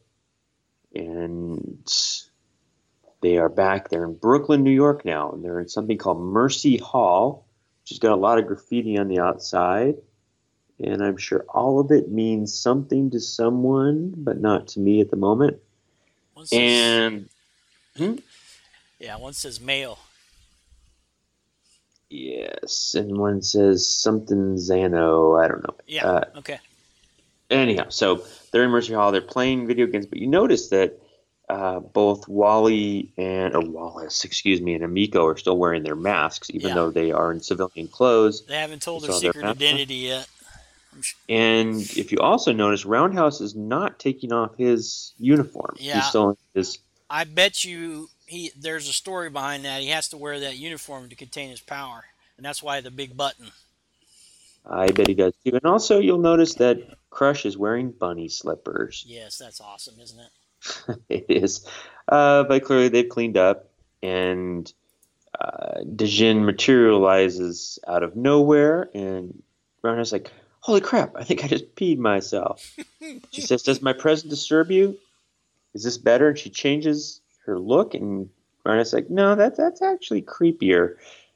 And they are back. They're in Brooklyn, New York now. And they're in something called Mercy Hall, which has got a lot of graffiti on the outside. And I'm sure all of it means something to someone, but not to me at the moment. One says, and... Hmm? Yeah, one says male. Yes, and one says something Xano. I don't know. Yeah. Uh, okay. Anyhow, so they're in Mercy Hall. They're playing video games, but you notice that uh, both Wally and or Wallace, excuse me, and Amico are still wearing their masks, even yeah. though they are in civilian clothes. They haven't told their secret their identity yet. And if you also notice, Roundhouse is not taking off his uniform. Yeah. He's still in his. I bet you. He, there's a story behind that. He has to wear that uniform to contain his power, and that's why the big button. I bet he does too. And also, you'll notice that Crush is wearing bunny slippers. Yes, that's awesome, isn't it? It is. Uh, but clearly, they've cleaned up, and uh, Djinn materializes out of nowhere, and Roundhouse is like, "Holy crap! I think I just peed myself." She says, "Does my presence disturb you? Is this better?" And she changes her look, and Roundhouse like, no, that's that's actually creepier.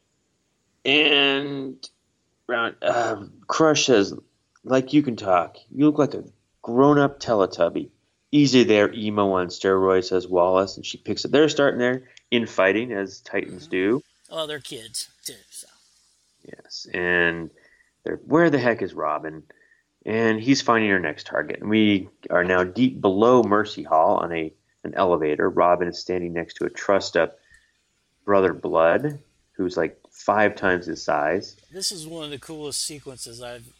And Round uh, Crush says, like you can talk. You look like a grown-up Teletubby. Easy there, emo on steroids, says Wallace, and she picks it. They're starting their infighting, as Titans do. Oh, they're kids too. So. Yes, and they're, where the heck is Robin? And he's finding her next target. And we are now deep below Mercy Hall on a an elevator. Robin is standing next to a trussed-up Brother Blood, who's like five times his size. This is one of the coolest sequences I've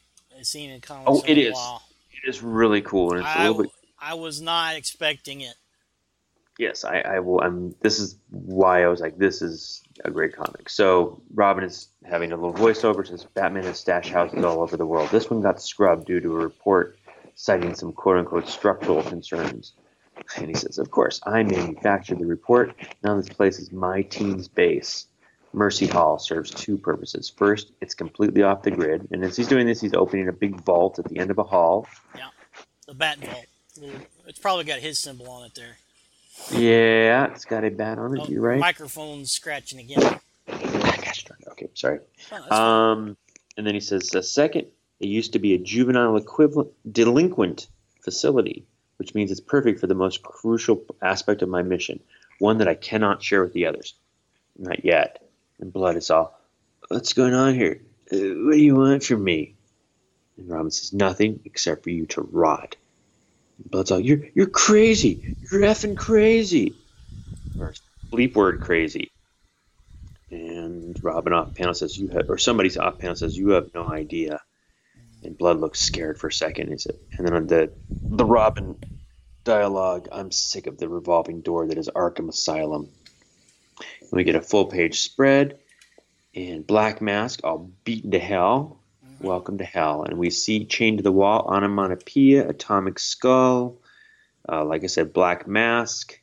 haven't seen in Oh, comics in it a is. while. It is really cool, and it's a little I bit. I was not expecting it. Yes, I, I will. I'm. This is why I was like, this is a great comic. So Robin is having a little voiceover. Says Batman has stash houses all over the world. This one got scrubbed due to a report citing some quote unquote structural concerns. And he says, of course, I manufactured the report. Now this place is my team's base. Mercy Hall serves two purposes. First, it's completely off the grid, and as he's doing this, he's opening a big vault at the end of a hall. Yeah, the Bat Vault. It's probably got his symbol on it there. Yeah, it's got a bat on it. Oh, You're right. microphone's scratching again. Okay, sorry. Oh, that's Um, and then he says, uh, second, it used to be a juvenile equivalent delinquent facility, which means it's perfect for the most crucial aspect of my mission, one that I cannot share with the others. Not yet. And Blood is all, what's going on here? Uh, what do you want from me? And Robin says, nothing except for you to rot. And Blood's all, you're, you're crazy. You're effing crazy. Or bleep word crazy. And Robin off panel says, you have, or somebody's off panel says, you have no idea. And Blood looks scared for a second. He said, and then on the, the Robin dialogue, I'm sick of the revolving door that is Arkham Asylum. And we get a full page spread, and Black Mask all beaten to hell. Mm-hmm. Welcome to hell. And we see chained to the wall, Onomatopoeia, Atomic Skull, uh, like I said, Black Mask.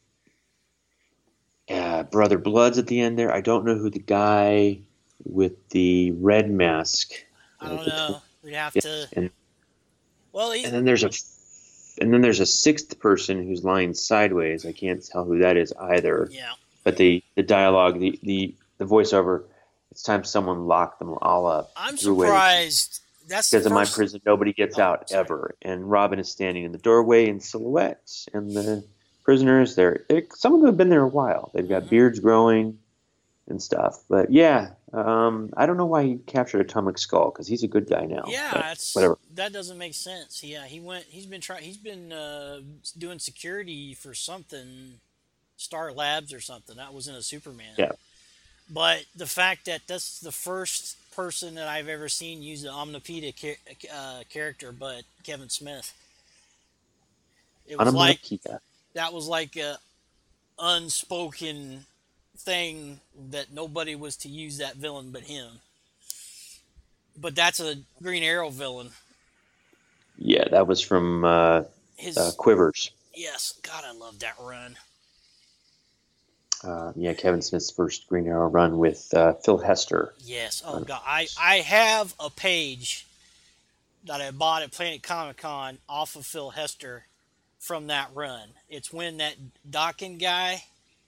Uh, Brother Blood's at the end there. I don't know who the guy with the red mask. I don't uh, know. We'd have yeah. to. And, well, he's... and then there's a, and then there's a sixth person who's lying sideways. I can't tell who that is either. Yeah. But the, the dialogue, the, the, the voiceover, it's time someone locked them all up. I'm surprised. That's because in my prison, nobody gets oh, out sorry. ever. And Robin is standing in the doorway in silhouette, and the prisoners, they're, they're some of them have been there a while. They've got mm-hmm. beards growing and stuff. But yeah, um, I don't know why he captured Atomic Skull, because he's a good guy now. Yeah, that's, whatever. That doesn't make sense. Yeah, he went. He's been trying. He's been uh, doing security for something, Star Labs or something. That was in a Superman. Yeah. But the fact that that's the first person that I've ever seen use the Omnipedia uh, character, but Kevin Smith. It was like that was like a unspoken thing that nobody was to use that villain but him. But that's a Green Arrow villain. Yeah, that was from uh, His, uh, Quivers. Yes, God, I love that run. Uh, yeah, Kevin Smith's first Green Arrow run with uh, Phil Hester. Yes. Oh God, I I have a page that I bought at Planet Comic Con off of Phil Hester from that run. It's when that Dakin guy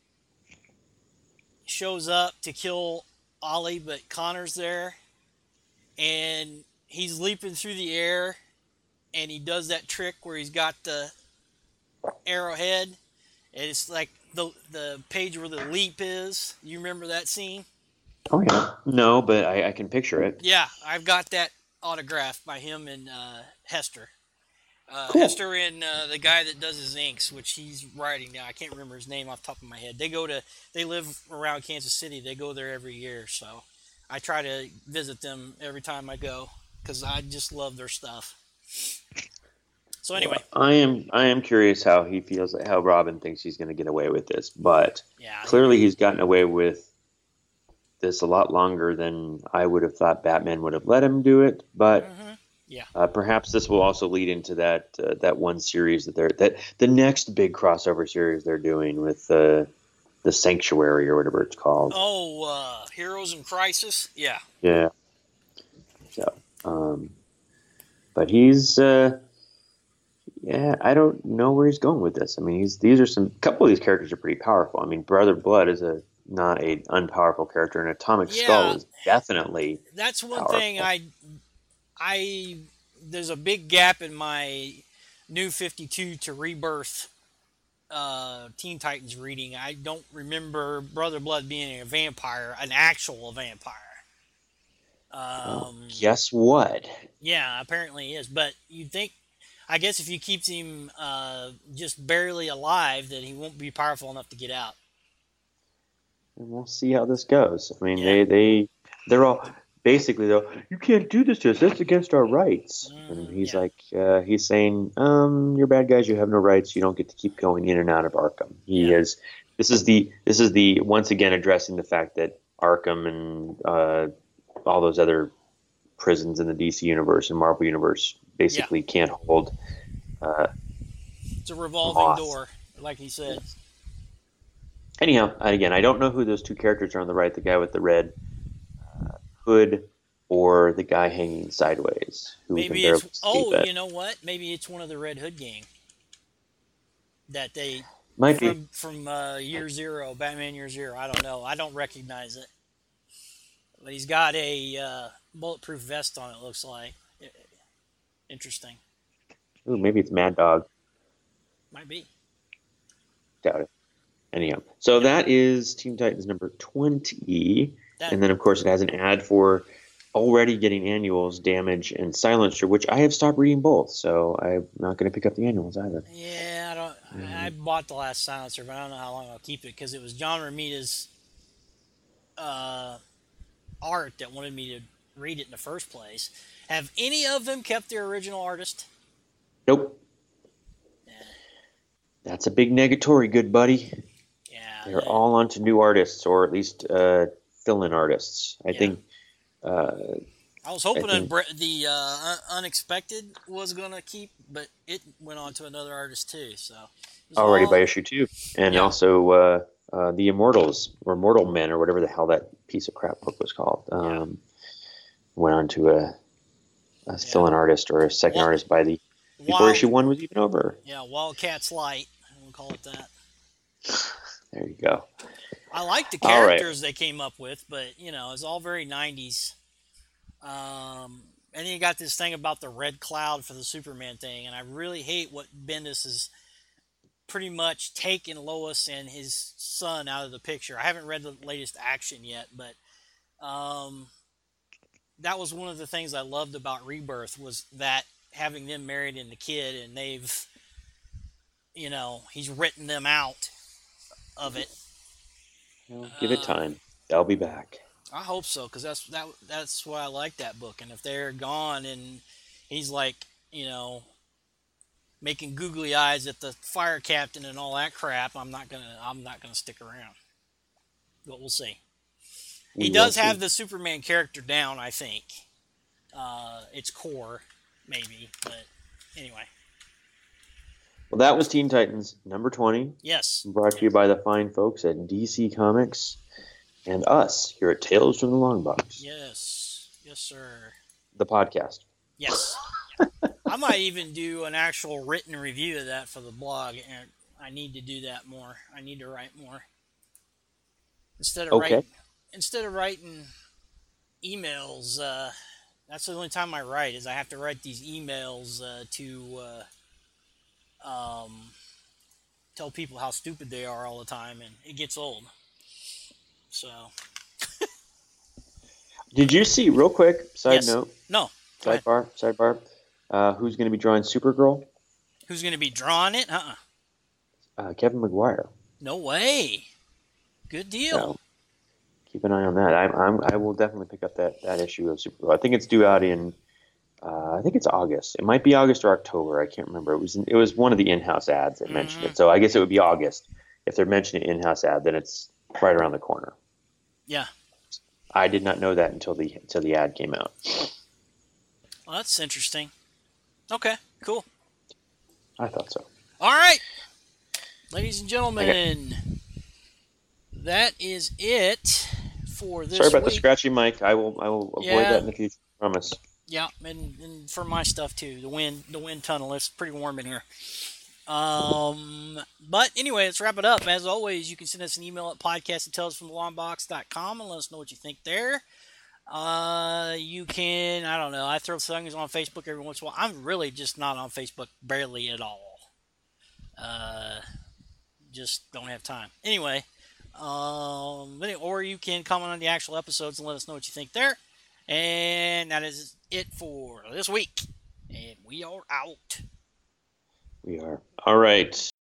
shows up to kill Ollie, but Connor's there, and he's leaping through the air, and he does that trick where he's got the arrowhead, and it's like the the page where the leap is. You remember that scene? Oh yeah. No, but I, I can picture it. Yeah, I've got that autographed by him and uh, Hester. Uh, cool. Hester and uh, the guy that does his inks, which he's writing now. I can't remember his name off the top of my head. They go to, they live around Kansas City. They go there every year, so I try to visit them every time I go because I just love their stuff. So anyway, well, I am I am curious how he feels, how Robin thinks he's going to get away with this, but yeah, clearly he's gotten away with this a lot longer than I would have thought Batman would have let him do it. But mm-hmm. yeah, uh, perhaps this will also lead into that uh, that one series that they're that the next big crossover series they're doing with uh, the Sanctuary or whatever it's called. Oh, uh, Heroes in Crisis. Yeah. Yeah. So, um, but he's. Uh, Yeah, I don't know where he's going with this. I mean, he's these are some couple of these characters are pretty powerful. I mean, Brother Blood is a not a unpowerful character, and Atomic yeah, Skull is definitely. That's one powerful. thing I, I there's a big gap in my New fifty-two to Rebirth, uh, Teen Titans reading. I don't remember Brother Blood being a vampire, an actual vampire. Um, well, guess what? Yeah, apparently he is. But you'd think. I guess if you keep him uh, just barely alive, that he won't be powerful enough to get out. And we'll see how this goes. I mean, yeah. they they they're all basically though, you can't do this to us. That's against our rights. And Mm, he's yeah, like, uh, he's saying, um, you're bad guys. You have no rights. You don't get to keep going in and out of Arkham. He yeah, is. This is the. This is the once again addressing the fact that Arkham and uh, all those other prisons in the D C universe and Marvel universe yeah. basically can't hold uh, It's a revolving moth. door, like he said. Anyhow, again, I don't know who those two characters are on the right. The guy with the red hood or the guy hanging sideways who we can Maybe barely it's see. oh, But you know what? Maybe it's one of the Red Hood gang that they might be. from from uh, Year Zero, Batman Year Zero. I don't know. I don't recognize it, but he's got a uh, bulletproof vest on. It looks like interesting. Ooh, maybe it's Mad Dog. Might be. Doubt it. Anyhow, so Yep. that is Teen Titans number twenty. That And then, of course, it has an ad for already getting annuals, Damage and Silencer, which I have stopped reading both. So I'm not going to pick up the annuals either. yeah. I don't. I Mhm. bought the last Silencer, but I don't know how long I'll keep it because it was John Romita's uh, art that wanted me to read it in the first place. Have any of them kept their original artist? Nope. Yeah. That's a big negatory, good buddy. Yeah. They're all onto new artists, or at least uh, fill-in artists. I Yeah. think. Uh, I was I hoping think Unbre- the uh, Un- Unexpected was going to keep, but it went on to another artist too. So it was already by all, issue two, and yeah, also uh, uh, the Immortals or Mortal Men or whatever the hell that piece of crap book was called. yeah, Um, went on to a, a yeah. fill-in artist or a second Wa- artist by the before Wild, issue one was even over. yeah, Wildcats Light. We'll call it that. There you go. I like the All right. characters they came up with, but you know, it's all very nineties. Um, and then you got this thing about the red cloud for the Superman thing, and I really hate what Bendis has pretty much taken Lois and his son out of the picture. I haven't read the latest action yet, but um, that was one of the things I loved about Rebirth was that having them married and the kid, and they've, you know, he's written them out of it. Well, give it Uh, time. They'll be back. I hope so, because that's that. That's why I like that book. And if they're gone, and he's like, you know, making googly eyes at the fire captain and all that crap, I'm not gonna. I'm not gonna stick around. But we'll see. We He will does have see. the Superman character down, I think. Uh, its core, maybe, but anyway, Well, that was Teen Titans number twenty, yes, brought to you by the fine folks at D C Comics and us here at Tales from the Long Box, yes, yes, sir, the podcast. yes. I might even do an actual written review of that for the blog, and I need to do that more. I need to write more instead of Okay. writing instead of writing emails. Uh, that's the only time I write is I have to write these emails uh, to uh, um, tell people how stupid they are all the time, and it gets old. So Did you see, real quick, side yes, note, no. Go ahead. sidebar, sidebar, uh, who's going to be drawing Supergirl? Who's going to be drawing it? Uh-uh. Uh, Kevin McGuire. No way. Good deal. So keep an eye on that. I, I'm, I will definitely pick up that, that issue of Supergirl. I think it's due out in, uh, I think it's August. It might be August or October. I can't remember. It was it was one of the in-house ads that mentioned Mhm. it. So I guess it would be August. If they're mentioning in-house ad, then it's right around the corner. Yeah. I did not know that until the until the ad came out. Well, that's interesting. Okay, cool. I thought so. All right, ladies and gentlemen, that is it for this Sorry about the week. scratchy mic. I will I will avoid Yeah. that in the future. I promise. Yeah, and, and for my stuff too. The wind, the wind tunnel. It's pretty warm in here. Um, but anyway, let's wrap it up. As always, you can send us an email at podcast at tales from the long box dot com and let us know what you think there. Uh, you can, I don't know, I throw things on Facebook every once in a while. I'm really just not on Facebook barely at all. Uh, just don't have time. Anyway, um, but anyway, or you can comment on the actual episodes and let us know what you think there. And that is it for this week. And we are out. We are. All right.